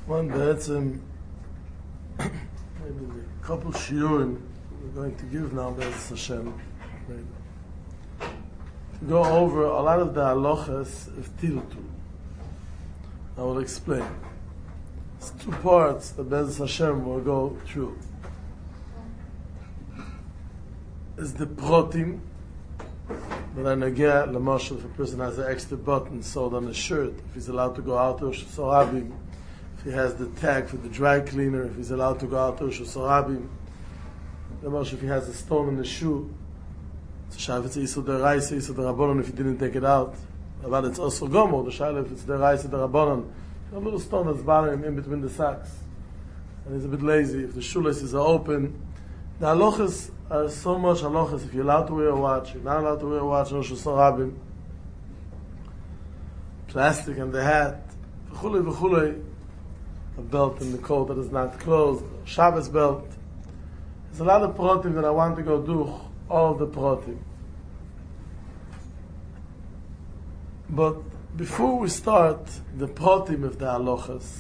One בעצם, maybe a couple shiurim we're going to give now, Be'ez Hashem, maybe. To go over a lot of the halachas of Tiltul. I will explain. It's two parts that Be'ez Hashem will go through. Is the protim, but I nageh, l'mashal, if a person has an extra button sewed on his shirt, if he's allowed to go out to Rosh Hashanah, if he has the tag for the dry cleaner, if he's allowed to go out to Rosh Hashanah, l'mashal, if he has a stone in his shoe, it's a shav, it's Yisur Deraisa, Yisur Derabanan, if he didn't take it out, but it's also Gomo, the shav, if it's Deraisa, Derabanan, a little stone that's bothering him in between the socks, and he's a bit lazy, if the shoelaces are open, the halachas are so much halachas. If you're allowed to wear a watch, you're not allowed to wear a watch, Rosh Hashanah, plastic and the hat, v'chulei, a belt in the coat that is not closed, Shabbos belt. There's a lot of protim that I want to go do, all of the protim. But before we start the protim of the halachas,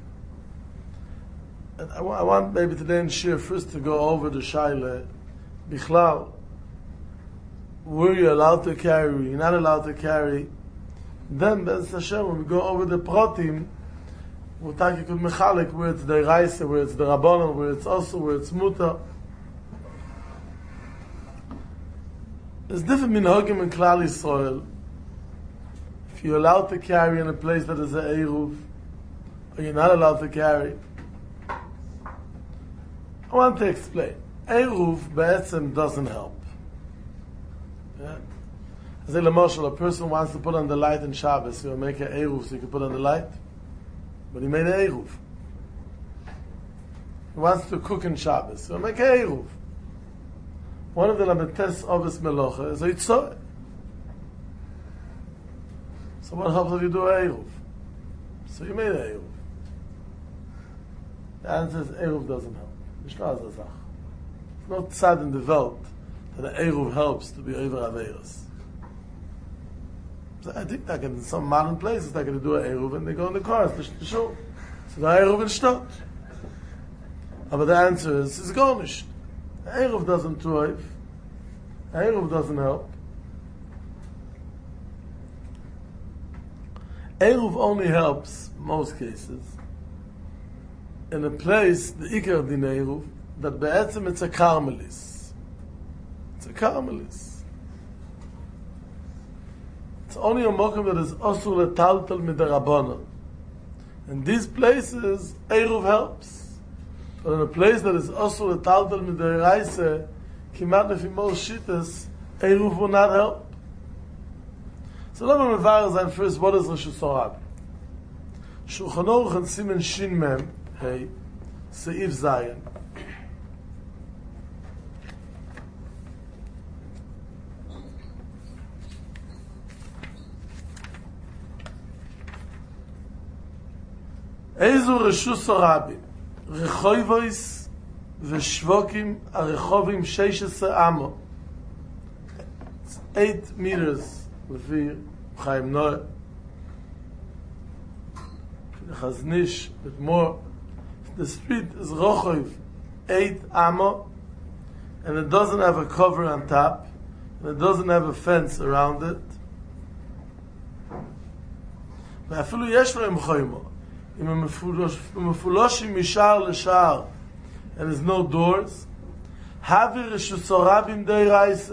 I want maybe today in Shir first to go over the Shaila, Bichlal, were you allowed to carry, were you not allowed to carry. Then, Be'ez Hashem, when we go over the Protim, we'll talk about Mechalik, where it's the Reise, where it's the Rabbanon, where it's also, where it's Muta. There's different minhagim in Klal Yisrael. If you're allowed to carry in a place that is an Eruv, or you're not allowed to carry. I want to explain. Eruv Be'etzem doesn't help. Yeah? As a person wants to put on the light in Shabbos, he'll make an Eruv so he can put on the light. But he made an Eruv. He wants to cook in Shabbos, he'll make an Eruv. One of the Lametes Ovis Melocha is a Yitzor. So what helps if you do an Eruv? So you made an Eruv. The answer is Eruv doesn't help. It's not sad in the world that the Eruv helps to be over Aveiros. So I think that in some modern places they're going to do an Eruv and they go in the cars to show. So the Eruv is not. But the answer is, it's garnished. The Eruv doesn't thrive. The Eruv doesn't help. Eruv only helps, in most cases, in a place, the Ikar Din Eruv, that be'etzem it's a Carmelis. It's a Carmelis. It's only a mokum that is Osur Letaltal Midarabana. In these places, Eruv helps. But in a place that is Osur Letaltal Midaraisa, Kimat Lefi most Shittas, Eruv will not help. So let me mevar sein first, what is Rosh Hashanah? Shulchan Aruch and Siman Shin Mem, Hey, Seif Zayin. Eizu Reshus Rabim, Rechoivois v'Shvokim Arechovim 16 Amo. It's 8 meters, Lefi Chaim Noah. Chaznish, with more. The street is Rochoiv 8 Amo, and it doesn't have a cover on top, and it doesn't have a fence around it. ואפילו יש להם חוימו, אם הם מפולושים משער לשער, and there's no doors, הווי רשוס הרבים די רייסה.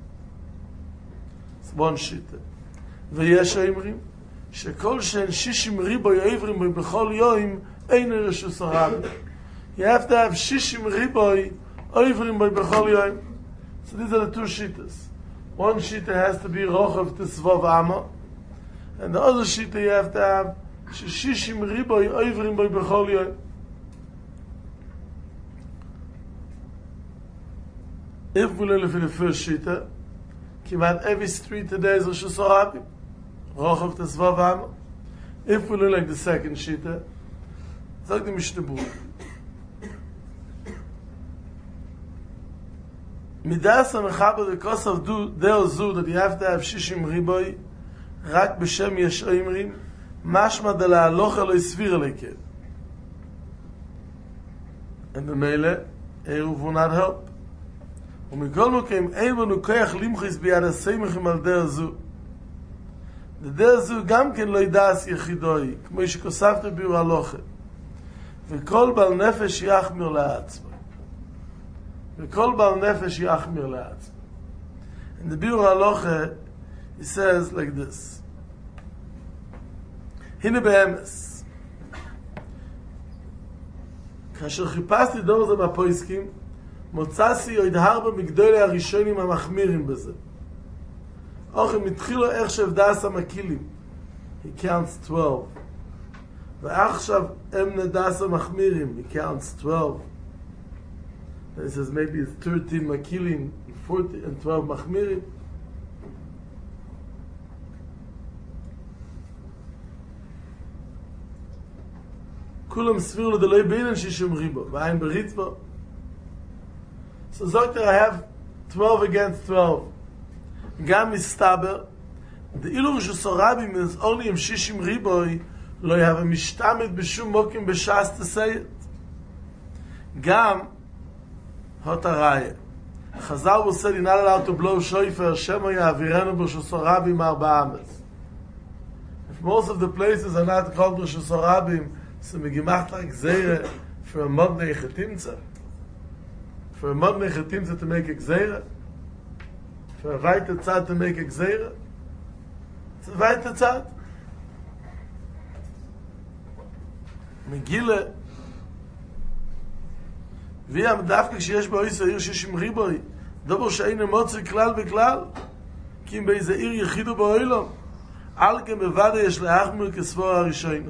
It's one שיטה. ויש האמרים, שכל שאין 60 ריבוי עברים בכל יום, ein reshus harabim. You have to have 60 riboy ovrim by bechol yom. So these are the two shittas. One shitta has to be rochav tesvav amma, and the other shitta you have to have 60 riboy ovrim by bechol yom. If we look at the first shitta, kivat every street today is reshus harabim, rochav tesvav amma. If we look at the second shitta, Sag die Mishnah Buch. Midas HaMechaber the Kosav Deo Zu that you have to have 60 riboy רק בשם יש אומרים, משמע דלהלוך אלוהי סביר אליקה. and the Mele, Eruv will not help. ומכל מקום, אין בנו כוח למחוס ביד הסמכים על דרך זו. דרך זו גם כן לא ידעס יחידוי, כמו שכוספת ביור הלוכה. וכל בעל נפש יחמיר לעצמו. וכל בעל נפש יחמיר לעצמו. In the ביור הלוכה, he says like this. הנה באמס. כאשר חיפשתי דור זה בפויסקים, מוצאסי עוד הרבה מגדולי הראשונים המחמירים בזה. אוכל מתחילו איך שבדעס המקילים. He counts 12. ועכשיו הם נדעס המחמירים. He counts 12. And he says maybe it's 13 מקילים, 14 and 12 מחמירים. כולם סביר לו דלוי בינן שישומרי בו. ואין בריץ בו. So Zokter, I have 12 against 12. גם מסתבר, דאילו שסורבים is only עם 60 ריבוי, לא יהווה משתמד בשום מוקים בשעס תסייד. גם, הות הראיה. חזר ועושה לי not allowed to blow שויפר, שמו יעבירנו בשסורבים 4 אמס. If most of the places are not called בשסורבים, so מגימחת רק זהירה, for a modne חתימצה. For a modne chetimza to make a gzeira. For a weite tzad to make a gzeira. It's a weite tzad. Megillah. wie am dafke כשיש באויס העיר 60 ריבוי. דבר שאין מוצא כלל בכלל. כי אם באיזה עיר יחידו באוילום. על כן בוודא יש להחמיר כסבור הראשון.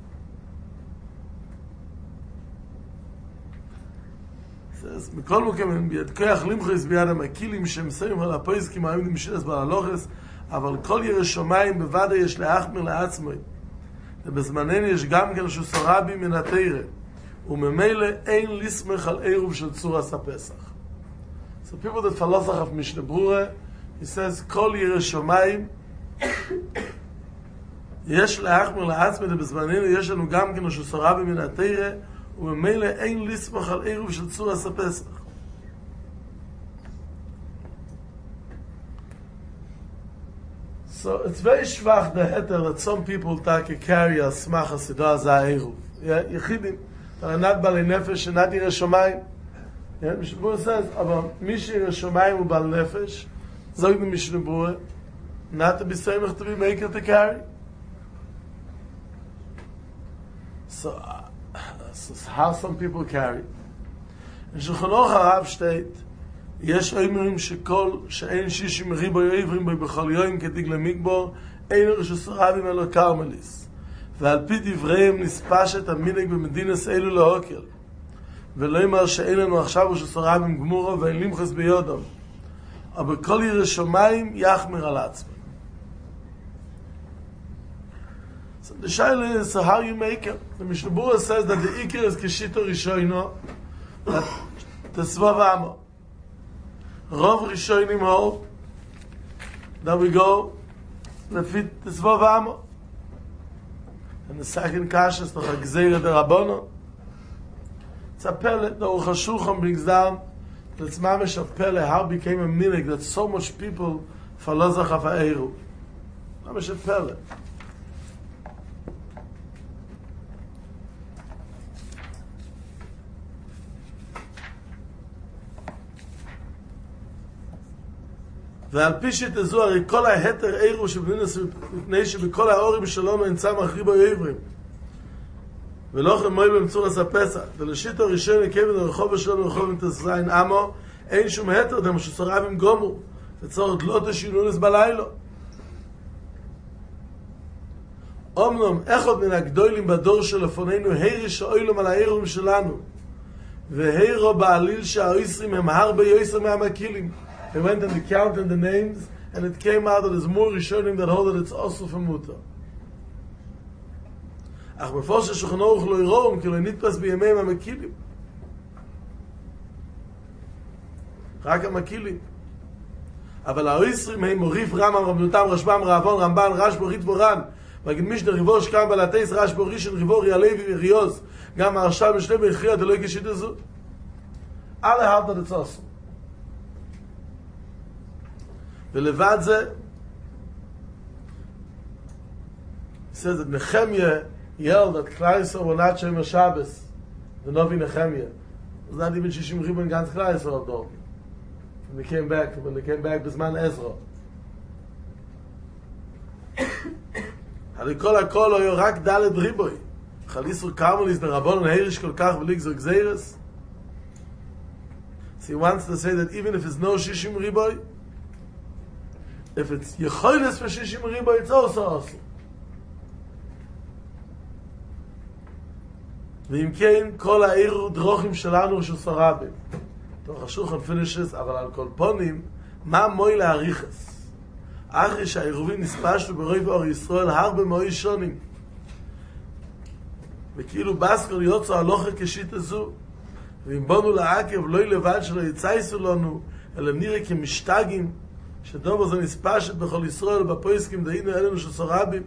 אז מכל מקום ביד כוח למחוס ביד המקילים שמסיים על הפויסקים העמידים משלס בהלוכס, אבל כל ירא שמיים בוודא יש להחמיר לעצמו. ובזמננו יש גם כן שסורבים מן התורה, וממילא אין לסמך על עירוב של צורס הפסח. So people that philosoph of Mishnah Brura, he says כל ירא שמיים יש להחמיר לעצמו, ובזמננו יש לנו גם כן שסורבים מן התורה, וממילא אין לסמוך על עירוב של צורס הפסח. So it's very schwach the heter that some people carry a smach hasidah as a עירוב. יחידים, תרנת בעלי נפש שנת ירא שמיים. Mishnah Brura says, אבל מי שירא שמיים הוא בעל נפש, זוג במשנה ברורה, not to be samech to be maker to carry. So how some people carry. In Shulchan Aruch הרב steht, יש אומרים שכל שאין 60 ריבוי עברים בו בכל יום כדיג למגבור, אין שסורבים אלו קרמליס. ועל פי דבריהם נספשת המנהג במדינס אלו להוקל. ולא אמר שאין לנו עכשיו שסורבים גמורו ואין למחוס ביודם. אבל כל ירא שמיים יחמיר על עצמו. So the shaila is how you make it. The Mishnah Brura says that the ikir is kishito rishoino, that the Svav Amo. Rov rishoinim hold that we go lefit the Svav Amo. And the second kasha is the Gzeira de Rabbono. It's a pellet. The Aruch HaShulchan brings down that it's mamish of pellet, how it became a minhag that so much people falazach of ha'eruv. Mamish of pellet. ועל פי שתזו הרי כל ההתר עירו שבנינס מפני שבכל האורים שלום נמצא מחריבו עברים ולא אוכל מועיל במצורס הפסח ולשיטו הראשון יקבל הרחוב שלום ורחוב מתזריין עמו אין שום התר דם שסורבים גומו וצורת לא תשינונס בלילו אומנם אחד מן הגדולים בדור שלפוננו הירי שאוילם על העירים שלנו והירו בעליל שהאיסרים הם הרבה יויסר מהמקילים. They went and counted the names, and it came out that there's more Rishonim that hold that it's also for Muta. Ach before Shulchan Aruch lo yirom, כי לא נתפס בימיהם המקילים. רק המקילים. אבל האיסרים הם מוריף רמב"ם, רבנותם, רשב"ם, רעבון, רמב"ן, רשב"ו, ריטבורן, וגיד משנה ריבו שקם בלטייס, רשב"ו, רישן, ריבו, ריאלוי וריוז, גם הרש"ל משנה בהכריע, דלוי כשית הזו. alle halten das aus. ולבד זה, says that Nehemiah yelled that Klal Yisrael will not shame Shabbos. The Novi Nehemiah. It was not even Shishim Ribu in ganz Klal Yisrael though. When they came back Bisman Ezra. הרי כל הכל היו רק דלת ריבוי. חליסו קרמליס דרבון ההירש כל כך ולגזור גזירס. So he wants to say that even if it's no Shishim Riboy, if it's Yechoiles for Shishim Riboy, it's also. ואם כן, כל העיר דרוכים שלנו של סורבים. תוך השולחן פינישס, אבל על כל פונים, מה מוי להעריכס? אחרי שהעירובים נספשנו ברוב אור ישראל הרבה מאוד שונים. וכאילו בסקר יוצא הלוכה כשית הזו, ואם בונו לעקב לא לבד שלא יצייסו לנו, אלא נראה כמשתגים, שדובר זה נספשת בכל ישראל ובפויסקים דהינו אלינו של סורבים.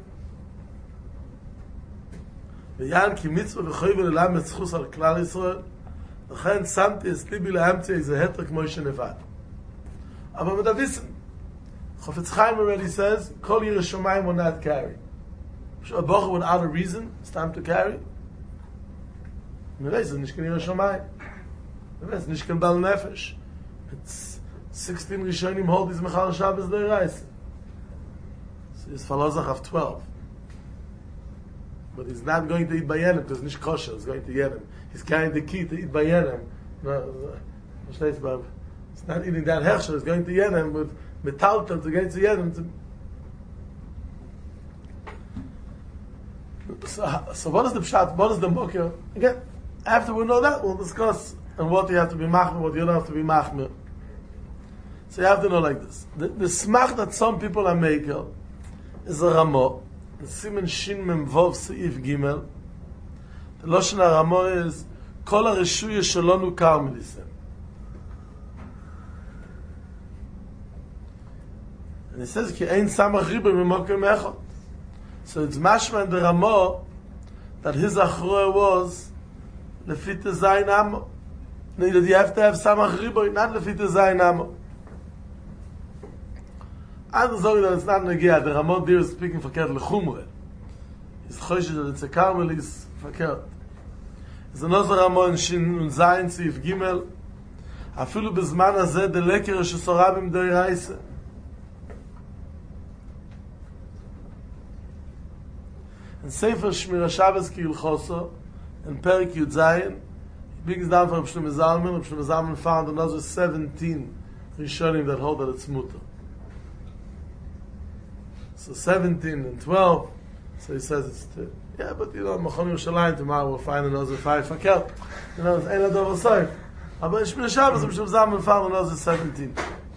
ויען כי מצווה וחוי וללמד זכוס על כלל ישראל, לכן שמתי את ליבי להמציא איזה התר כמו שנבד. אבל מדוויסן, Chofetz Chaim already says, Kol Yireh Shomayim will not carry. A bocher without a reason, it's time to carry. It's nicht kein Yireh Shomayim. It's nicht kein Bal Nefesh. It's 16 Rishonim hold these Mechal Shabbos Deiraisa. So he's Falozach of 12. But he's not going to eat Bayenim, because it's nicht kosher, he's going to Yenim. He's carrying the key to eat Bayenim. It's not eating that Hechsher, he's going to Yenim with metaltel to get to Yedim. So what is the pshat? What is the mokir? Again, after we know that, we'll discuss and what you have to be machmir, what you don't have to be machmir. So you have to know like this. The smach that some people are making is a ramo. The simen shin mem vov seif gimel. The loshen ramo is kol hareshuya shelonu kar milisem. And it says, Ki ein samach riba mimokim echot. So it's mashma in the Ramah that his achroa was lefit zayin amo. That you have to have samach riba, not lefit zayin amo. I'm sorry that it's not negia. The Ramah there is speaking for Kert lechumre. He's choshish that it's a Carmel is for Kert. There's another Ramah in Shin und Zayin Tzif Gimel. Afilu bezman hazeh de leker shesorabim deiraisa. In Sefer Shmira Shabbos Ki Ilchoso, in Perik Yud Zayin, he brings down from Shlomo Zalman. Shlomo Zalman found another 17 Rishonim that hold that it's mutter. So 17 and 12, so he says it's two. Yeah, but Machon Yerushalayim tomorrow we'll find another 5 fakel. It's Ein Adov Asayf. But in Shmira Shabbos, Shlomo Zalman found another 17.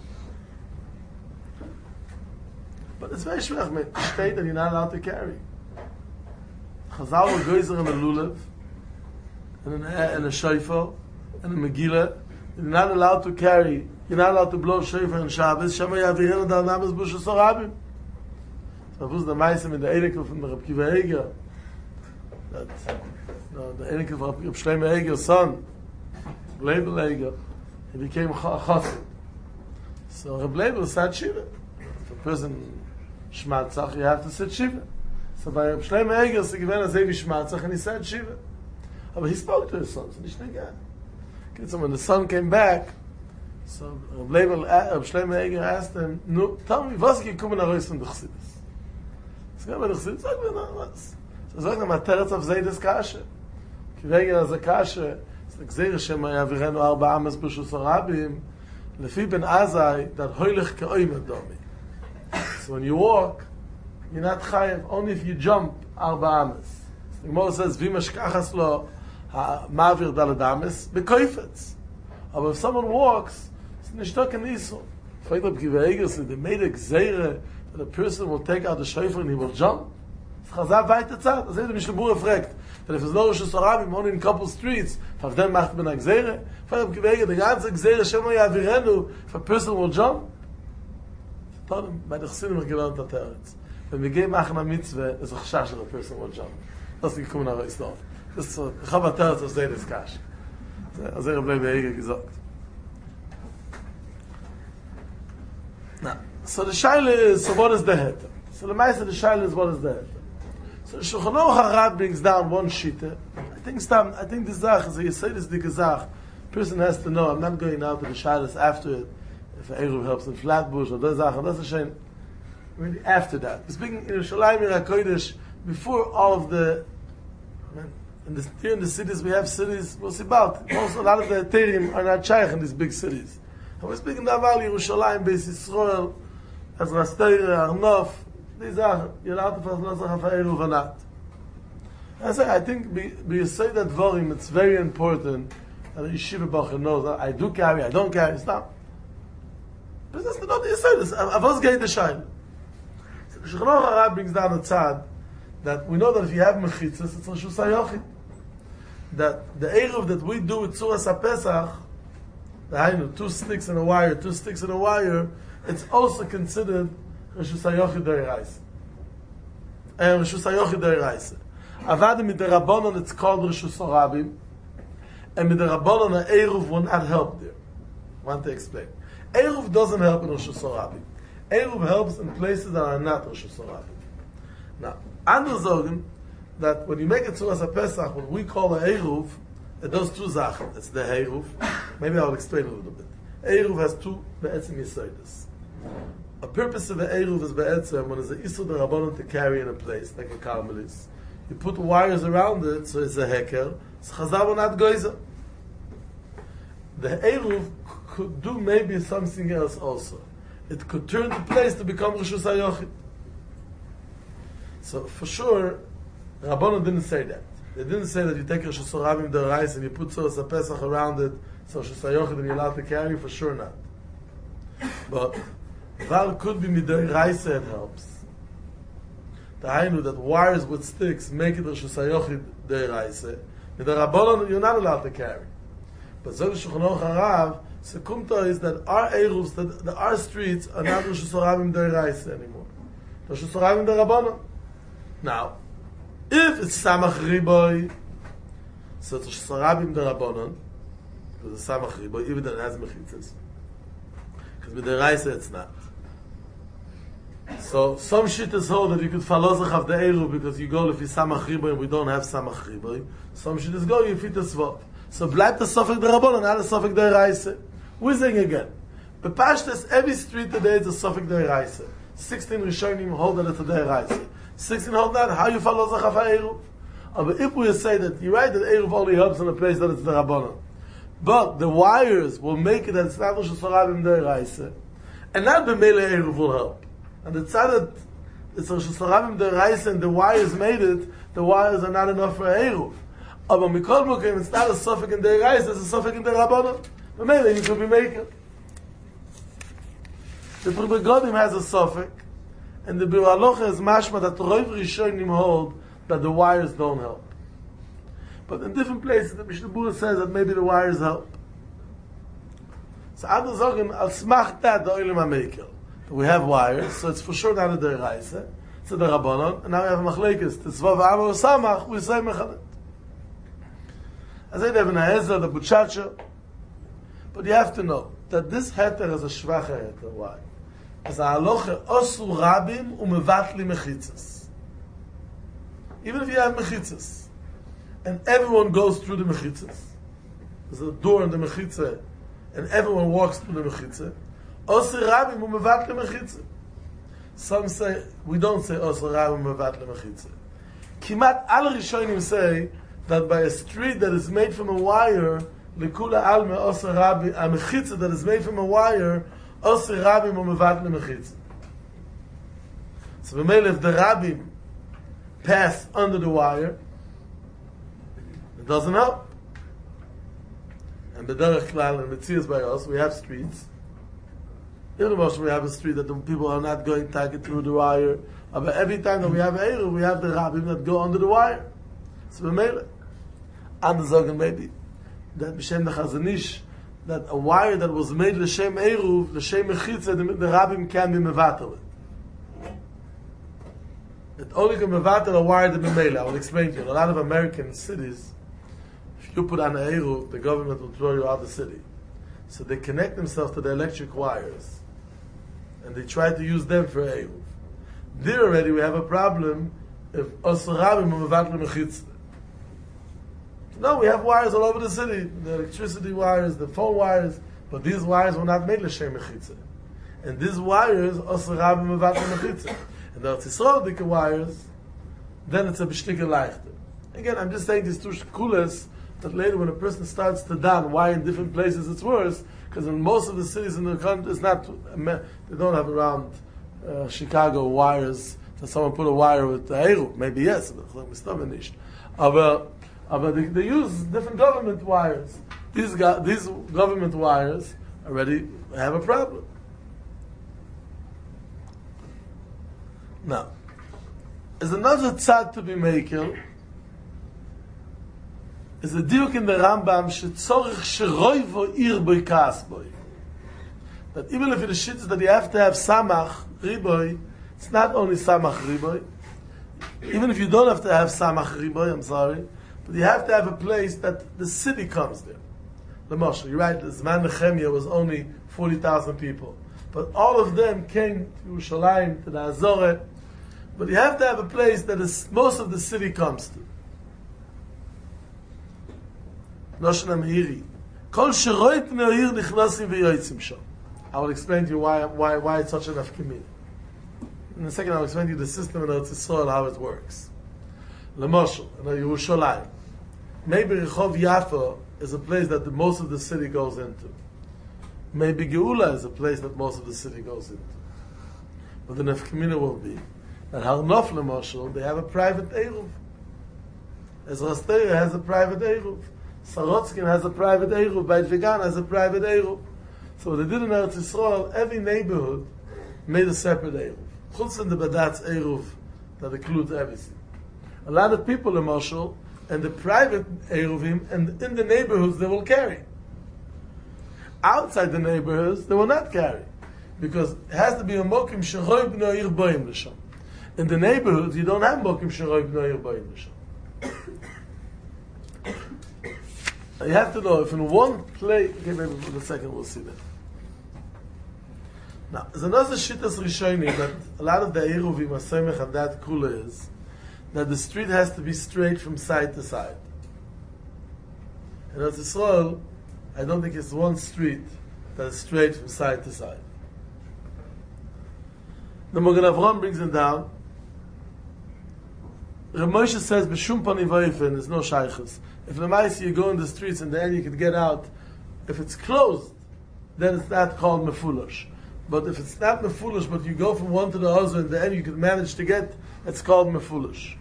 But it's very shvech, man. State that you're not allowed to carry. Chazal were goyzer in a lulav, and a shofar, and a megillah. You're not allowed to carry, you're not allowed to blow shofar and Shabbos. Shema yavirenu dal namas busha sorabim. So was the meisim in the Erekel from the Reb Kiva Eger, that the Erekel of Reb Shlomo Eger's son, Leibel Eger, he became a chassid. So Reb Leibel sat shiva. If a person shmatzach, you have to sit shiva. So by Reb Shlomo Eger, he given as Evi Shmatzach, and he said Shiva. But he spoke to his son, so nicht negan. So when the son came back, so Reb Shlomo Eger asked him, "No, tell me, was gekommen nach Reis von der Chassidus?" So kam der Chassidus, sag mir noch was. So sagt er, Materetz auf Seides Kashe. Ki wegen az Kashe, so gzeir shema yavirenu 4 ames b'shus harabim, lefi ben Azai, that hoylech ke'oim adomi. So when you walk, you're not chayav, only if you jump 4 ames. The Gemara says, "V'imashkachas lo ma'avir daled ames bekoifetz." But if someone walks, it's nishtok and iso. Fragt Reb Kiva Eger, so they made a gzeire that a person will take out the shofar and he will jump. It's chazal weiter tzad. Das ist the Mishnah Berurah fragt, that if there's no Rosh Hashanah, only in a couple streets, if then macht man a gzeire. Fragt Reb Kiva Eger, the ganze gzeire shema yavirenu, if a person will jump. Told him, by the Chassidim are gelernt at Eretz. When we gave Machna Mitzvah, there's a chashash that a person will jump. Das ist gekommen nach Reis dort. Das ist so, ich habe Teretz aus Seides Kash. Also Reb Leibel Eger gesagt. Now, so the shaila is, so what is the heter? So the Maisa, the shaila is, what is the heter? So Shulchan Aruch HaRab brings down one shita. I think the zach is a Yesodis dik zach. Person has to know. I'm not going now to the shailas after it. If an Eruv helps in Flatbush or the zach, that's a shame. Really after that. We're speaking in Yerushalayim HaKodesh before all of the. Here in the cities we have cities. We'll see about. Also, a lot of the Eterim are not shaykh in these big cities. And we're speaking about Yerushalayim, Beis Yisrael, as Rasteir, Arnof. These are, you're allowed to pass Nosach HaEruv or not. I think we say that volume, it's very important that the Yeshiva Bacher knows that I do carry, I don't carry, it's not. But that's not the Yesodis. I was getting the shine. So the Shulchan Aruch HaRab brings down a tzad that we know that if you have mechitzas, it's Reshus HaYochid. That the Eruv that we do with Tzuras HaPesach, the 2 sticks and a wire, it's also considered Reshus HaYochid D'Oraisa. Reshus HaYochid D'Oraisa. Avadim mit der Rabbanon, it's called Reshus HaRabim, and mit der Rabbanon, Eruv will not help there. I want to explain. Eruv doesn't help in Reshus HaRabim. Eruv helps in places that are not Reshus HaRabim. Now, andere sagen that when you make it Tzuras HaPesach, what we call an Eruv, it does 2 Sachen. It's the Eruv. Maybe I'll explain a little bit. Eruv has 2 Be'etzim Yesodis. A purpose of an Eruv is Be'etzim when there's an Isur D'Rabbanon to carry in a place, like a Carmelis. You put wires around it, so it's a heker. It's Chazal or not Goizer. The Eruv could do maybe something else also. It could turn the place to become Reshus HaYochid. So for sure, Rabbanon didn't say that. They didn't say that you take Reshus HaRabim D'Oraisa and you put Tzuras HaPesach around it, so Reshus HaYochid and you're allowed to carry, for sure not. But Val could be D'Oraisa, it helps. The Hainu that wires with sticks make it Reshus HaYochid D'Oraisa. With the Rabbanon, you're not allowed to carry. But Zog Shulchan Aruch HaRab, Sekumta is that our Eruvs, that our streets are not Reshus HaRabim D'Oraisa anymore. Reshus HaRabim D'Rabbanon. Now, if it's Samach Riboy, so it's Reshus HaRabim D'Rabbanon, because it's Samach Riboy, even though it has mechitzas. Because with D'Oraisa it's not. So some shit is hold that you could follow of the Eruv because you go if you Samach Riboy and we don't have Samach Riboy. Some shit is go you fit the Svot. So bleibt the Sofek D'Rabbanon, not the Sofek D'Oraisa. We're saying again, but Pashtas, every street today is a Sofek D'Oraisa. 16 Rishonim hold that it's a D'Oraisa. 16 hold that, how you follow Zachaf HaEruv? But if we say that, you're right that Eruv only helps in a place that it's the Rabbanon. But the wires will make it that it's not Reshus HaRabim D'Oraisa. And not the Mele Eruv will help. And it's not that it's Reshus HaRabim D'Oraisa and the wires made it, the wires are not enough for Eruv. But Mikol Mokim, it's not a Sofek in D'Oraisa, it's a Sofek in the Rabbanon. But Mele, you could be making. The Begodim has a Sofek, and the Bir Halacha is mashma that Roiv Rishonim hold that the wires don't help. But in different places, the Mishnah Berurah says that maybe the wires help. So Adu Zogen, al smach that the Olim HaMekel. We have wires, so it's for sure not a D'Oraisa, it's a D'Rabbanon, and now we have a Machlekes, the Tzva v'Amar Samach, we say Mechalet. As I have an Ha'ezra, the Butchacha, but you have to know that this heter is a shvacha heter. Why? As a halacha osu rabim umevatli mechitzas. Even if you have mechitzas, and everyone goes through the mechitzas, there's a door in the mechitzah, and everyone walks through the mechitzah, osu rabim umevatli mechitzah. Some say, we don't say osu rabim umevatli mechitzah. Kimat al Rishonim say that by a street that is made from a wire, Lekula alme osa rabbi, a mechitza that is made from a wire, osa rabbim or mevat le mechitza. So if the rabbim pass under the wire, it doesn't help. And b'derech klal and Metzias by us, we have streets. Even if we have a street that the people are not going to take it through the wire, but every time that we have Eruv, we have the rabbim that go under the wire. So b'meileh. And the Zogan maybe that b'shem the Chazanish, that a wire that was made l'shem Eruv, l'shem Mechitza, the rabbim can be mevatel it. It only can mevatel a wire that b'meileh. I will explain to you. In a lot of American cities, if you put on an Eruv, the government will throw you out of the city. So they connect themselves to the electric wires. and they try to use them for Eruv. There already we have a problem if Osir Rabim are Mevatli Mechitza. No, we have wires all over the city, the electricity wires, the phone wires, but these wires were not made L'Shem Mechitza. And these wires, Osir Rabim Mevatli Mechitza. And the Eretz Yisrael Dike wires, then it's a B'shtika Leichter. Again, I'm just saying these two kulas that later when a person starts to down why in different places it's worse, because in most of the cities in the country, it's not, they don't have around Chicago wires, that someone put a wire with the Eruv. Maybe yes, but they use different government wires. These government wires already have a problem. Now, there's another tzad to be making. Is a diuk in the Rambam shetzorich sheroivo ir boi kas boi. That even if it is shitz that you have to have samach riboy, it's not only samach riboy. Even if you don't have to have samach riboy, I'm sorry, but you have to have a place that the city comes there. The Moshe, you're right, the Zman Nehemiah was only 40,000 people. But all of them came to Yerushalayim, to the Azoret. But you have to have a place that most of the city comes to. Loshen HaMeiri. Kol sheroit ne'ir nichnasim v'yoytzim shom. I will explain to you why it's such an afkimid. In a second, I'll explain to you the system in Eretz Yisrael, how it works. L'moshel, in Yerushalayim. Maybe Rehov Yafa is a place that most of the city goes into. Maybe Geula is a place that most of the city goes into. But the nefkamina will be that Har Nof l'moshel, they have a private Eruv. Ezra Steira has a private Eruv. Sarotskin has a private Eruv. Beit Vegan has a private Eruv. So what they did in Eretz Yisrael, every neighborhood made a separate Eruv. Chutz in the Badatz Eruv that includes everything. A lot of people in Moshel and the private Eruvim and in the neighborhoods they will carry. Outside the neighborhoods they will not carry. Because it has to be a Mokim Sheroy B'noi Ir Boim L'Sham. In the neighborhoods you don't have Mokim Sheroy B'noi Ir Boim L'Sham. You have to know if in one place, okay, maybe for a second we'll see that. Now, there's another shittas rishonim that a lot of the Eruvim Asemech and that kula is that the street has to be straight from side to side. In Eretz Yisrael, I don't think it's one street that is straight from side to side. The Mogen Avram brings it down. Rav Moshe says, "B'shum panim v'ofen, there's no shaychus. If l'maisi you go in the streets and then you can get out, if it's closed, then it's not called mefulosh. But if it's not mefulosh, but you go from one to the other and the end you can manage to get, it's called mefulosh."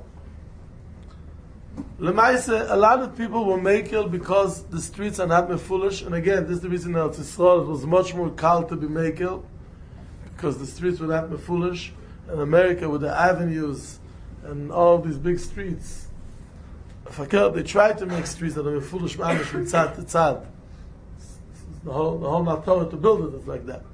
L'maisi, a lot of people were mekel because the streets are not mefulosh, and again, this is the reason that Yisrael was much more kal to be mekel, because the streets were not mefulosh. In America, with the avenues and all these big streets, they tried to make streets that are foolish mamish from tzad to tzad. The whole Matorah to build it is like that.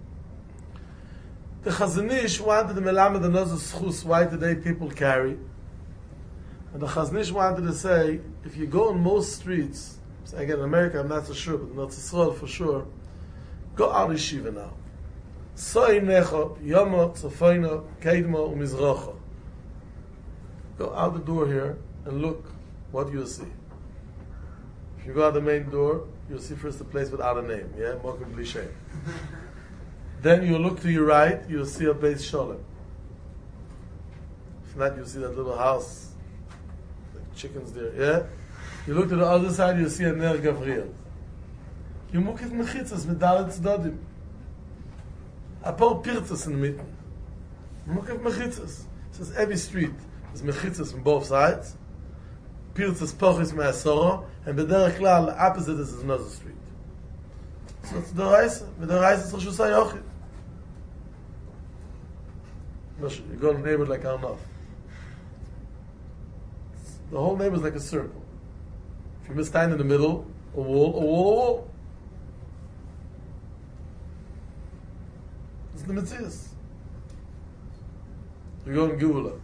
The Chazon Ish wanted the melamed another schus. Why today people carry? And the Chazon Ish wanted to say, if you go in most streets, so again in America I'm not so sure, but in Eretz Yisrael for sure, go out yeshiva now. Soy necho, yomo, tzofoino, keidmo, umizrocho. Go out the door here and look what you'll see. If you go out the main door, you'll see first a place without a name. Yeah, Mokum Bli Shem. Then you look to your right, you'll see a Beis Sholem. If not, you'll see that little house, like chickens there. Yeah. You look to the other side, you'll see a Ner Gavriel. You mukif mechitzas mit dalet tzdodim. A paar pirtzas in the middle. Mukif mechitzas. It says every street is mechitzas from both sides. Pirtzas pochis me'asoro, and b'derech klal, the opposite is another street. So it's the Reise. With the Reise is Rosh Hashanah. You go to the neighborhood like Arnof. The whole neighborhood is like a circle. If you miss time in the middle, a wall, a wall, a wall. It's the Metzias. You go in Geula.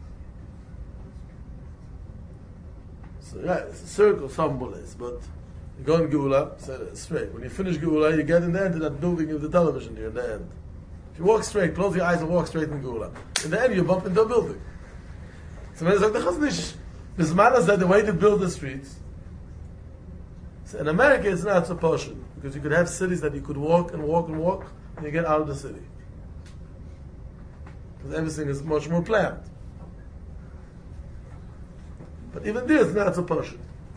So yeah, it's a circle, some place, but You go in Geula, straight. When you finish Geula, you get in the end of that building of the television here in the end. If you walk straight, close your eyes and walk straight in Geula. In the end, you bump into a building. So when it's like the Chaznish, this man has said the way to build the streets. So in America, it's not so posh, because you could have cities that you could walk and walk and walk, and you get out of the city. Because everything is much more planned. But even there, it's not so posh.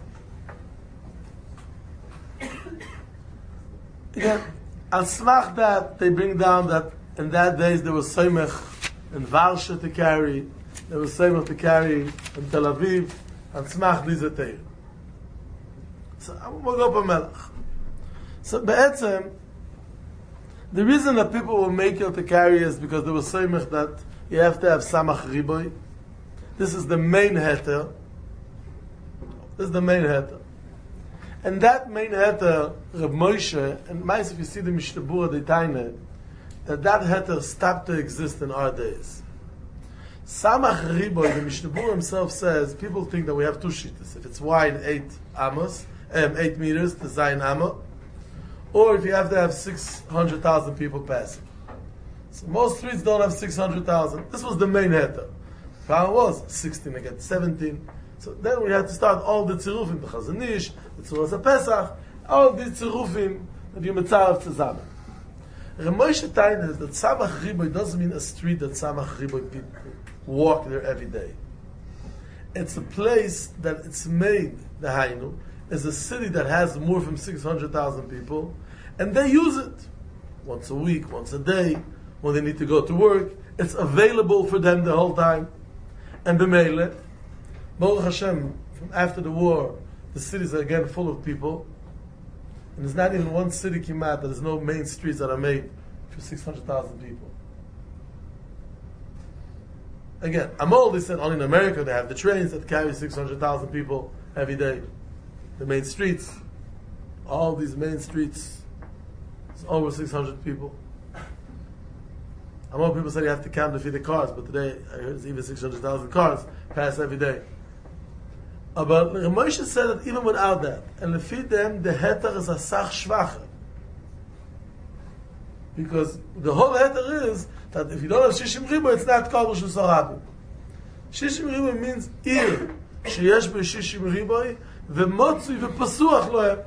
Again, al smach that they bring down that in that days there was Soymech in Varsha to carry, there was Soymech to carry in Tel Aviv, and smach these are So I'm going to go up a melech. So be'etzem, the reason that people will make it to carry is because there was Soymech that you have to have Samach Riboy. This is the main heter. This is the main heter. And that main heter, Reb Moshe, and if you see the Mishtabura, the Taine, that heter stopped to exist in our days. Samach Riboy, the Mishtabura himself says, people think that we have two shittas. If it's wide, 8 meters to Zayin Amma, or if you have to have 600,000 people passing. So most streets don't have 600,000. This was the main heter. The problem was 16 again, 17. So then we had to start all the tzirufim, the Chazanish, the Tzuras HaPesach, all these tzirufim that you mitzaref zusammen. Reb Moshe Taina is that Samach Riboy doesn't mean a street that Samach Riboy people walk there every day. It's a place that it's made, the Hainu, is a city that has more than 600,000 people, and they use it once a week, once a day, when they need to go to work. It's available for them the whole time. And B'meile, Baruch Hashem, from after the war, the cities are again full of people, and there's not even one city kimat that there's no main streets that are made for 600,000 people. Again, Amol, they said only in America they have the trains that carry 600,000 people every day. The main streets, all these main streets, it's over 600 people. Amol people said you have to count to feed the cars, but today I heard it's even 600,000 cars pass every day. But Moshe said that even without that, and to feed them, the heter is a sach shvacha. Because the whole heter is that if you don't have Shishim Riboy, it's not called Rosh Hashanah. Shishim Riboy means ir, sheyesh b'Shishim Riboy, v'motzui v'pasuach lohem.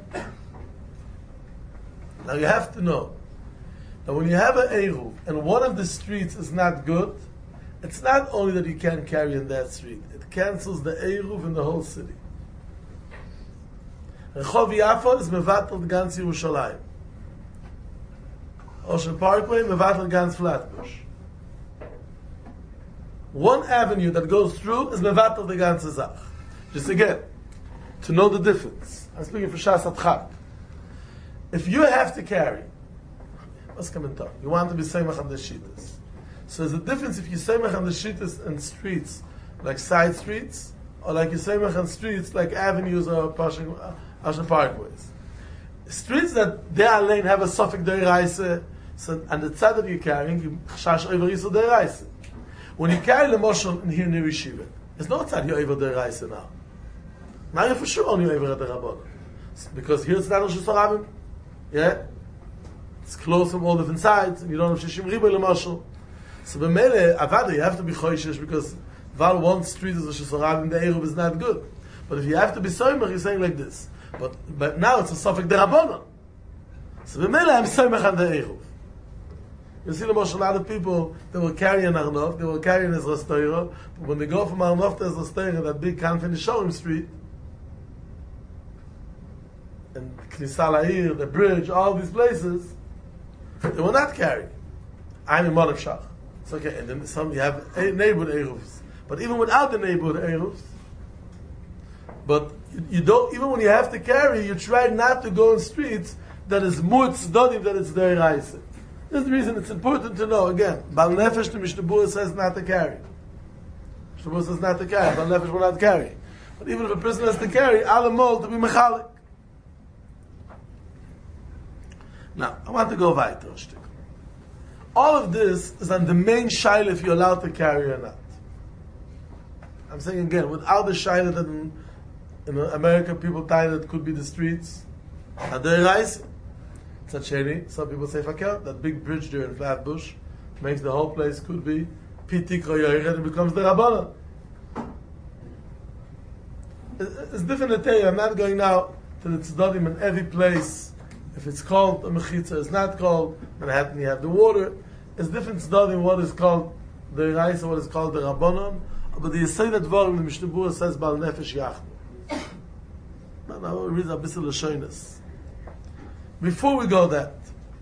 Now you have to know that when you have an Eruv, and one of the streets is not good, it's not only that you can't carry in that street, it cancels the Eruv in the whole city. Rehov Yafo is mevatel ganz Yerushalayim. Ocean Parkway, mevatel ganz Flatbush. One avenue that goes through is mevatel the ganze Zach. Just again, to know the difference. I'm speaking for Shas Atchak. If you have to carry, let's come and talk. You want to be Seimach on the Shittas. So there's a difference if you Seimach on the Shittas and streets, like side streets, or like you Seimach on streets like avenues or Ocean Parkways. Streets that they alone have a suffix Deiraise, so and the tzad that you're carrying, you chash over Yisrael Deiraise. When you carry the Moshel in here near Yeshiva, there's no tzad you're over Deiraise now. Now you're for sure only over at the Rabbon. Because here it's not Rosh Hashanah. Yeah? It's closed from all different sides, and you don't have Shishim Riboy L'Moshel. So b'meile, avada, you have to be choishish, because Val one street is Rosh Hashanah, the Eruv is not good. But if you have to be soymach, you're saying like this. But now it's a suffix derabbanan. So b'meile, I'm soymach on the Eruv. You see the most a lot of people, they will carry an Arnov, they will carry an Ezra Stoira, but when they go from Arnov to Ezra Stoira, that big can't finish Sholem Street, and Knisa La'ir, the bridge, all these places, they will not carry. I'm in Manav Shach. It's okay, and then some you have neighborhood Eruvs. But even without the neighborhood Eruvs, but you don't, even when you have to carry, you try not to go in streets that is more tzdodim than it's their Reise. This is the reason it's important to know, again, Bal Nefesh to Mishnah says not to carry. Mishnah says not to carry, Bal Nefesh will not carry. But even if a person has to carry, Alamol to be Mechalik. Now, I want to go weiter. All of this is on the main shaila if you're allowed to carry or not. I'm saying again, without the shaila that in America people tie that could be the streets, And the Reis, Tzacheni, some people say Fakir, that big bridge there in Flatbush makes the whole place could be Pitik Royoyred and becomes the Rabbanon. It's different to tell you. I'm not going now to the Tzaddim in every place. If it's called a Mechitza, it's not called Manhattan, you have the water. It's different Tzaddim what is called the Reis and what is called the Rabbanon. But the Yesod Dvarim, the Mishnah Berurah says, Bal Nefesh Yachnu. Now we read a bit of Lashonis. Before we go that,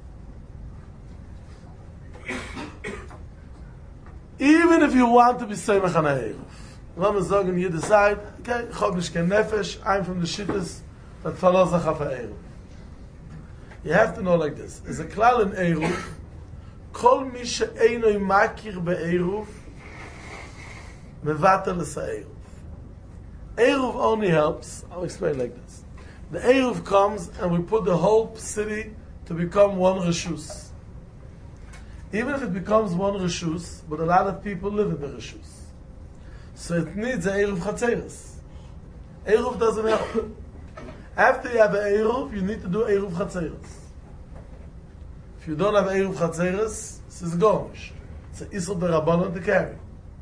even if you want to be Seimach on Eruv, Rama Zogan, you decide, okay, Chog Nishken Nefesh, I'm from the Shittas that follows the Chafa Eruv. You have to know like this. There's a klal in Eruv, Kol mi she'einoi makir be'eruv, mevatel es ha'eruv. Eruv only helps, I'll explain like this. The Eruv comes and we put the whole city to become one Reshus. Even if it becomes one Reshus, but a lot of people live in the Reshus. So it needs an Eruv Chatzeres. Eruv doesn't help. After you have an Eruv, you need to do Eruv Chatzeres. If you don't have Eruv Chatzeres, this is Gomish. It's an Isur D'Rabbanan to carry.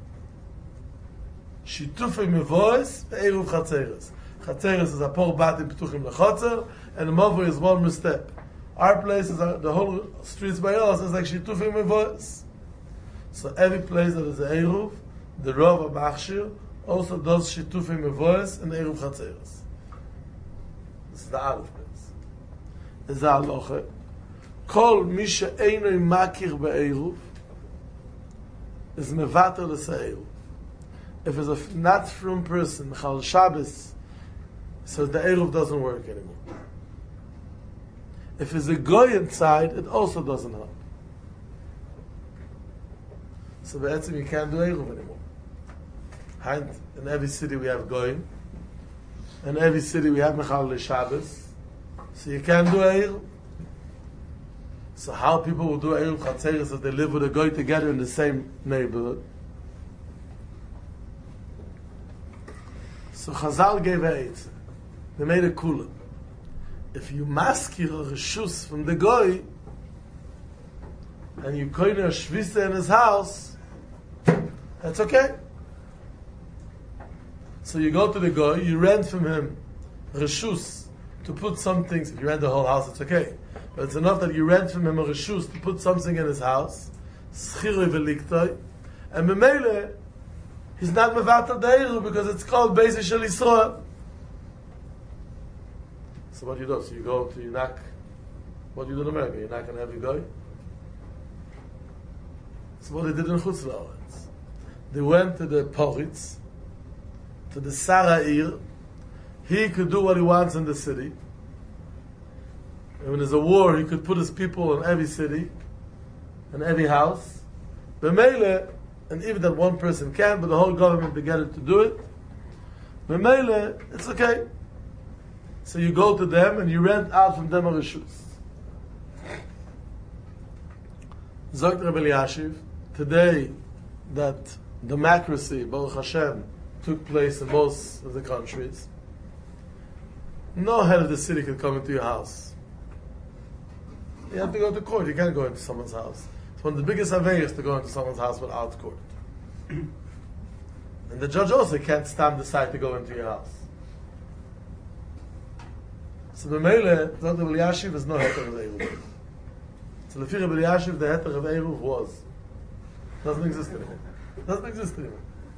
Shitufei Mevois, Eruv Chatzeres. Chatzeres is a poor batim p'tuchim lechotzer, and the Mavoi is one more step. Our place is the whole streets by us is like Shitufei Mevois. So every place that is an Eruv, the Rav of Machshir also does Shitufei Mevois and Eruv Chatzeres. This is the Aleph place. This is the Halacha. Kol mi she'einoi makir be'eruv is mevater l'sa'eruv. If it's a not from person, Chal Shabbos, so the eruv doesn't work anymore. If it's a goy inside, it also doesn't help. So be'etzim you can't do eruv anymore. In every city we have goyim. In every city we have Mechal Shabbos. So you can't do eruv. So how people will do eruv Chatzeres if they live with a goy together in the same neighborhood? So Chazal gave a eitzah. They made a kula. If you maskir a reshus from the goy, and you koine a shvisa in his house, that's okay. So you go to the goy, you rent from him reshus to put some things. If you rent the whole house, it's okay. But it's enough that you rent from him a reshus to put something in his house, schiroi v'liktoi, and memele, he's not mevatel deiru because it's called Beis Shel Yisrael. So what you do? So you knock. What do you do in America? You knock on every guy. So what they did in Chutz La'aretz, they went to the Poritz, to the Sara'ir. He could do what he wants in the city. And when there's a war, he could put his people in every city, in every house. B'meile, and even that one person can, but the whole government together to do it. B'meile, it's okay. So you go to them and you rent out from them a reshus. Zogt Rebbe Eliashiv, today that democracy, Baruch Hashem, took place in most of the countries, no head of the city can come into your house. You have to go to court. You can't go into someone's house. It's one of the biggest aveyas to go into someone's house without court. And the judge also can't decide to go into your house. So the Mele, Zogt Rebbe Eliashiv is no heter of Eruv. So Lefi Rebbe Eliashiv, the heter of Eruv was. Doesn't exist anymore. Doesn't exist anymore.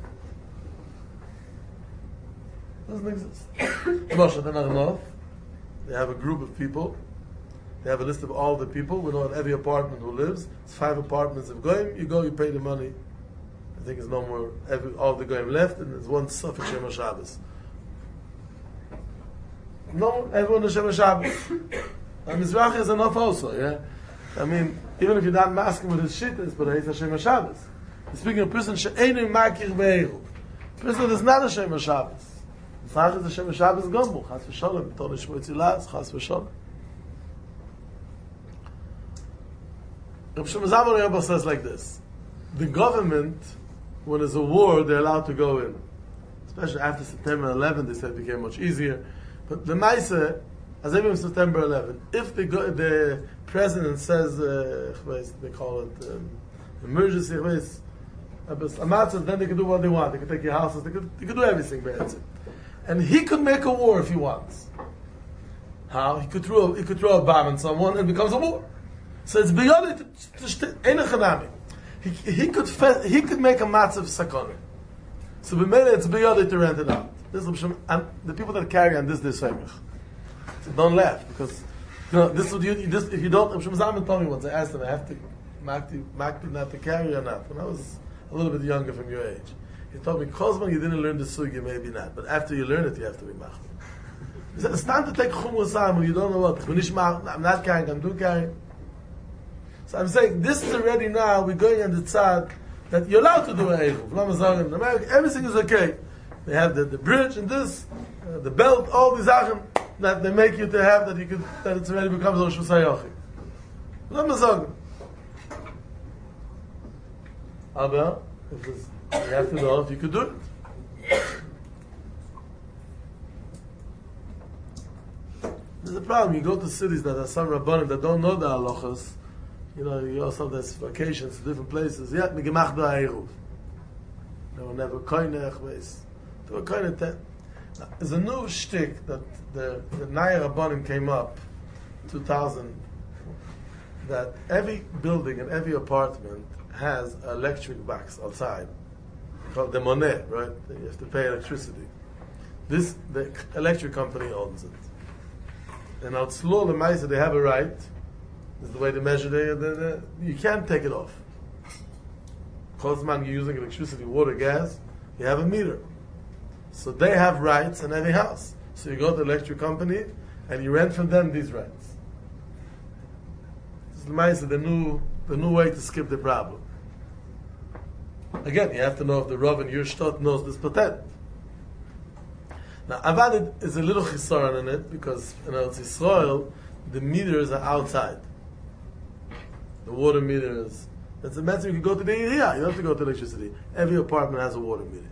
Doesn't exist. Moshe, they're not enough. They have a group of people. They have a list of all the people. We know in every apartment who lives. It's 5 apartments of Goyim. You go, you pay the money. I think there's no more, all the Goyim left, and there's one Suffolk Shem HaShabbos. No, everyone is Shem HaShabbos. And Mizrachi is enough also, yeah? I mean, even if you're not masking with his shittas, but he's Hashem HaShabbos. He's speaking of a person she'einu makir be'eruv. A person that is not Hashem HaShabbos. Mizrachi is Hashem HaShabbos gombo. Chas v'sholem. Torah Shmoy Tzilas. Chas v'sholem. Reb Shlomo Zalman Auerbach says like this. The government, when there's a war, they're allowed to go in. Especially after September 11th, they said it became much easier. But the Maisa, as even September 11, if the president says, they call it emergency, then they can do what they want. They can take your houses. They can do everything. And he could make a war if he wants. How? He could throw a bomb on someone and it becomes a war. So it's beyond it. He could make a massive sakana. So it's beyond it to rent it out. And the people that carry on this saymach. So don't laugh, because this would if you don't. Moshe Zalman told me once. I asked him, I have to makti not to carry or not. When I was a little bit younger from your age, he told me, "Kozman, you didn't learn the sugi, maybe not, but after you learn it, you have to be machmir." He said, "It's time to take chumus when you don't know what. I'm not carrying. I'm do carrying." So I'm saying this is already now. We're going on the tzad that you're allowed to do an eruv. In America, everything is okay. They have the bridge and this, the belt, all these achem that they make you to have that it's already becomes Rosh Hashanah. Let me say. Aber, you have to know if you could do it. There's a problem. You go to cities that are some rabbanim that don't know the halachas. You also have these vacations to different places. Yeah, me gemach do ha'eruv. They were never koinech ways. They were koinech ten. There's a new shtick that the Naya Rabbanim came up 2000, that every building and every apartment has an electric box outside called the Monet, right? You have to pay electricity. The electric company owns it. And out slow the mice, they have a right. This is the way they measure you can't take it off. Because man, you're using electricity, water, gas, you have a meter. So they have rights in every house. So you go to the electric company and you rent from them these rights. This is the new way to skip the problem. Again, you have to know if the Rav in your shtot knows this patent. Now, Avad is a little chisaron in it, because in Eretz Yisrael, the meters are outside. The water meters. That's a matter. You can go to the area. You don't have to go to electricity. Every apartment has a water meter.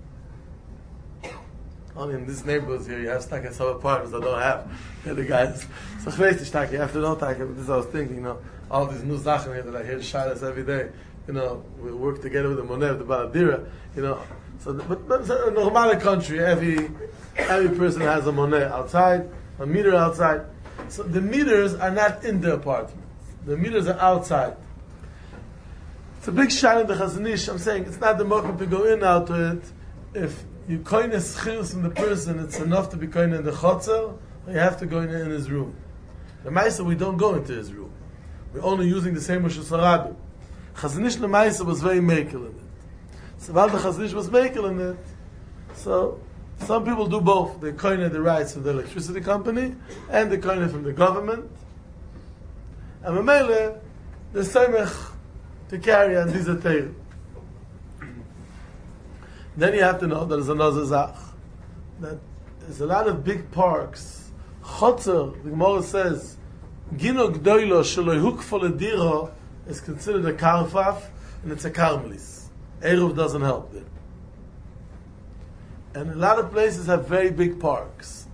Only in these neighborhoods here, you have some apartments that don't have. The guys. So you have to know. This I was thinking. All these new zachen here that I hear shilas every day. We work together with the Monet, the Baladira. But it's a normal country. Every person has a Monet outside, a meter outside. So the meters are not in the apartments. The meters are outside. It's a big shine in the Chazon Ish. I'm saying it's not the mokum to go in out to it. If you coin a schilus from the person, it's enough to be coin in the chotzer, or you have to go in his room. The Maisa, we don't go into his room. We're only using the same Rosh Hashanah. Chazon Ish Lemaisa was very makel in it. So while the Chazon Ish was makel in it, so some people do both. They coin the rights of the electricity company and they coin from the government. And Mamele, the Semech to carry on these Atayr. Then you have to know there's another Zach. That there's a lot of big parks. Chotzer, the Gemara says, Gino Gdoilo Shaloi Hukfol Ediro is considered a Karfaf, and it's a Karmelis. Eruv doesn't help there. And a lot of places have very big parks,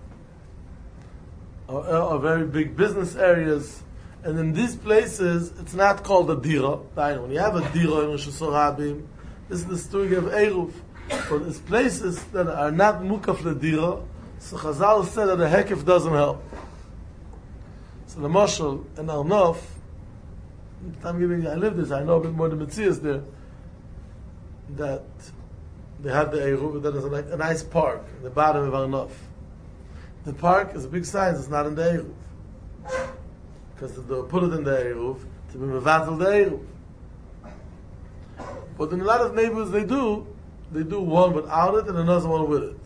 or very big business areas. And in these places, it's not called a dira. When you have a dira in Rosh Hashanah, this is the story of Eruv. But it's places that are not mukaf le dira. So Chazal said that the hekif doesn't help. So the Moshel and Arnof, I live this, I know a bit more than Metzias there, that they have the Eruv, that is like a nice park in the bottom of Arnof. The park is a big sign, it's not in the Eruv. Because they put it in the Eruv to be mevatel the Eruv. But in a lot of neighborhoods they do one without it and another one with it.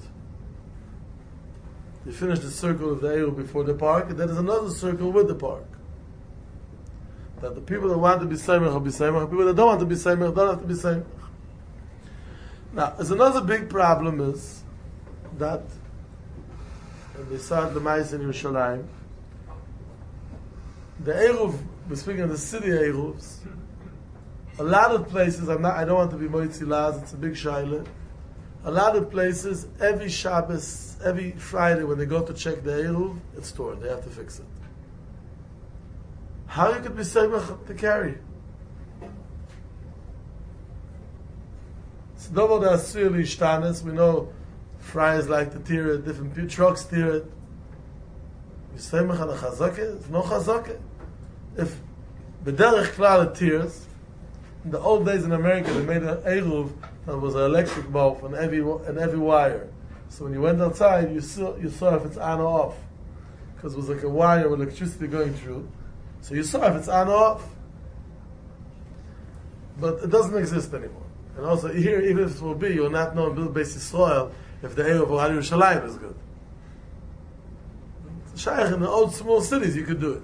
You finish the circle of the Eruv before the park, and then there's another circle with the park. That the people that want to be Seimach will be Seimach, people that don't want to be Seimach don't have to be Seimach. Now, there's another big problem is that beside the Mais in Yerushalayim, the Eruv, we're speaking of the city Eruvs, a lot of places, I don't want to be Moitzi Laz, it's a big shaila. A lot of places, every Shabbos, every Friday, when they go to check the Eruv, it's torn. They have to fix it. How you could be Seimach to carry? It's double the Asir Ishtanis. We know friars like to tear it, different trucks tear it. You Seimach on a Chazakah? It's no Chazakah. If B'derech Klal it tears, in the old days in America, they made an Eruv that was an electric bulb on every wire. So when you went outside, you saw if it's on or off, because it was like a wire with electricity going through. So you saw if it's on or off. But it doesn't exist anymore. And also here, even if it will be, you'll not know in Bill Beis Yisrael if the Eruv or Yerushalayim is good. It's a shaykh in the old small cities, you could do it.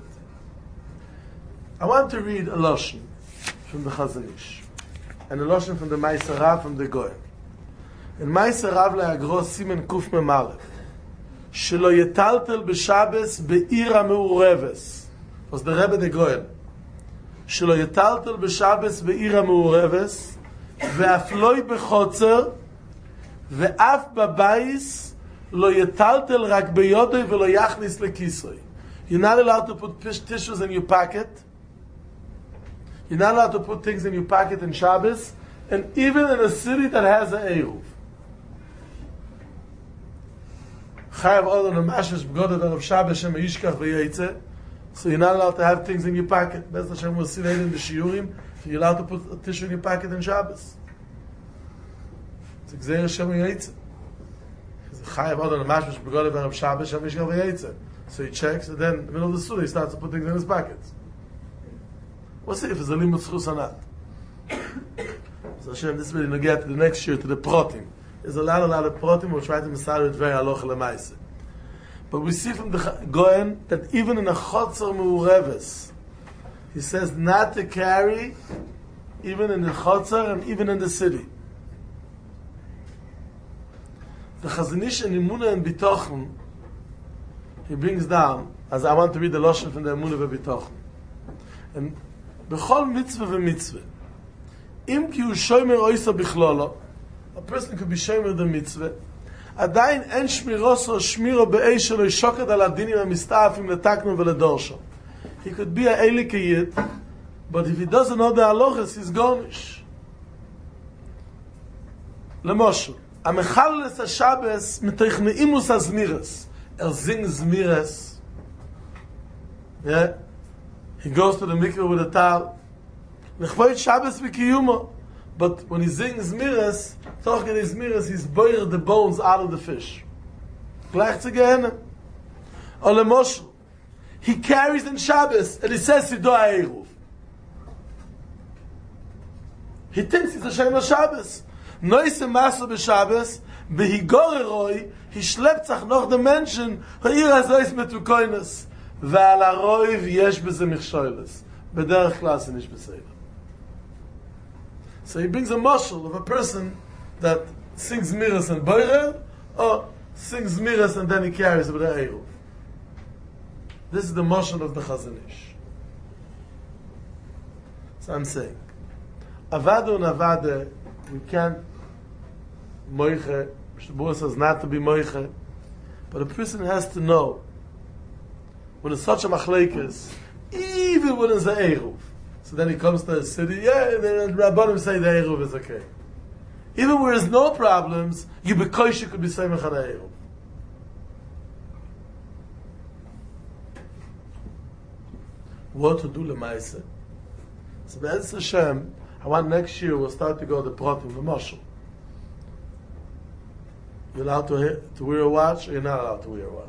I want to read a Lashon from the Chazon Ish, and a Lashon from the Ma'aser Rav from the Goyen. In Ma'aser Rav le'agro Simen Kuf Mem Aleph, shelo yetaltel b'Shabbos be'ir ha'meureves. Was the Rebbe the Goyen. Shelo yetaltel b'Shabbos be'ir ha'meureves, ve'af lo b'chotzer, ve'af b'bayis lo yetaltel rak beyodoi ve'lo yachnis lekisroi. You're not allowed to put tissues in your pocket. You're not allowed to put things in your pocket in Shabbos, and even in a city that has an Eruv. Chayav Odon and Mashvish B'godav of Shabbos Shem Yishkach V'yetze. So you're not allowed to have things in your pocket. Bez Hashem will see later in the Shiurim. You're allowed to put a tissue in your pocket in Shabbos. It's Gzeir Hashem V'yetze. Chayav Odon and Mashvish B'godav of Shabbos Shem Yishkach V'yetze. So he checks, and then in the middle of the surah he starts to put things in his pockets. We'll see if it's a limud zchus or not. So Hashem, this is really going to get to the next year, to the protim. There's a lot of protim. We'll try to masar it very halacha l'maaseh. But we see from the Goyen that even in a chotzer meureves, he says not to carry, even in the chotzer and even in the city. The Chazon Ish in Emunah and Bitochen, he brings down, as I want to read the Lashon from the Emunah and Bitochen. And b'chol mitzvah v'mitzvah, im ki hu shomer oisa bichlolo, a person could be shomer the mitzvah, adayin en shmiroso shmiro be'ei shelo yishoked al adinim ha'mista'afim letaknu v'ledorsho. He could be a eilik yid, but if he doesn't know the halachas, he's gonish. Lemoshel, a mechalles ha-Shabbos mitoich neimus ha-zmires. Sings zmires. Yeah? He goes to the mikveh with a towel. Nechvoit Shabbos v'kiyumo. But when he sings zmires, toch in his zmires, he's boiled the bones out of the fish. Gleich zu Gehenna. Or lemoshel, he carries in Shabbos, and he says Sido ha'eruv. He thinks he's a Shem Shabbos. Noise maso b'Shabbos, behigoreroi, he schleppt sich noch den Menschen, ha'ir hazois metukoines, ve'al ha'roiv yesh beze michshoiles. B'derech klas he nicht beseder. So he brings a mashal of a person that sings miras and boirer, or sings miras and then he carries with the eruv. This is the mashal of the Chazon Ish. So I'm saying, avada and avada, we can't moiche. Shabbos says not to be moiche, but a person has to know when it's such a machlekes, even when it's an eruv. So then he comes to a city, the Rabbanim say the eruv is okay. Even where there's no problems, you could be seimach on eruv. What to do lemaise? So Be'ez Hashem, I want next year we'll start to go to the protim, the mashal. You're allowed to wear a watch, or you're not allowed to wear a watch?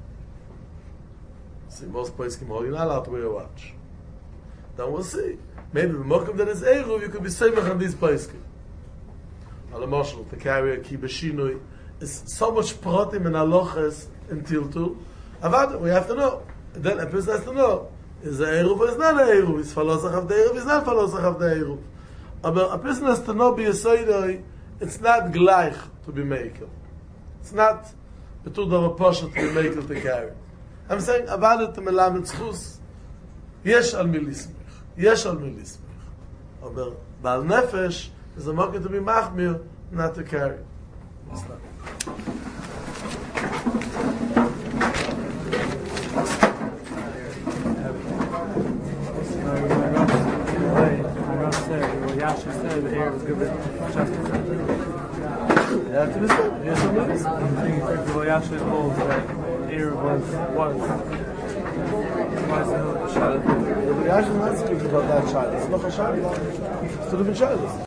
See, most places come you're not allowed to wear a watch. Then we'll see. Maybe the mokum that is eruv, you could be seimach on these places. Al mashal, to carry a kibashinui, is so much protim and aloches in Tiltu. Avad, we have to know. And then a person has to know. Is the eruv or is not an eruv? Is falosach of the eruv? Is not falosach of the eruv? But a person has to know be a soidoi, it's not gleich to be makel. It's not betul davar poshet to be makel to carry. I'm saying, avadet melamed zchus, yesh al milismich. Yesh al milismich. Aber bal nefesh is a moket to be machmir, not to carry. Yasha said the air was good with justice. Yeah, to this day. Yes, I'm with this. Well, Yasha holds that air was the Yeah, but Yasha is not speaking about that child. It's not a child. It's still a child.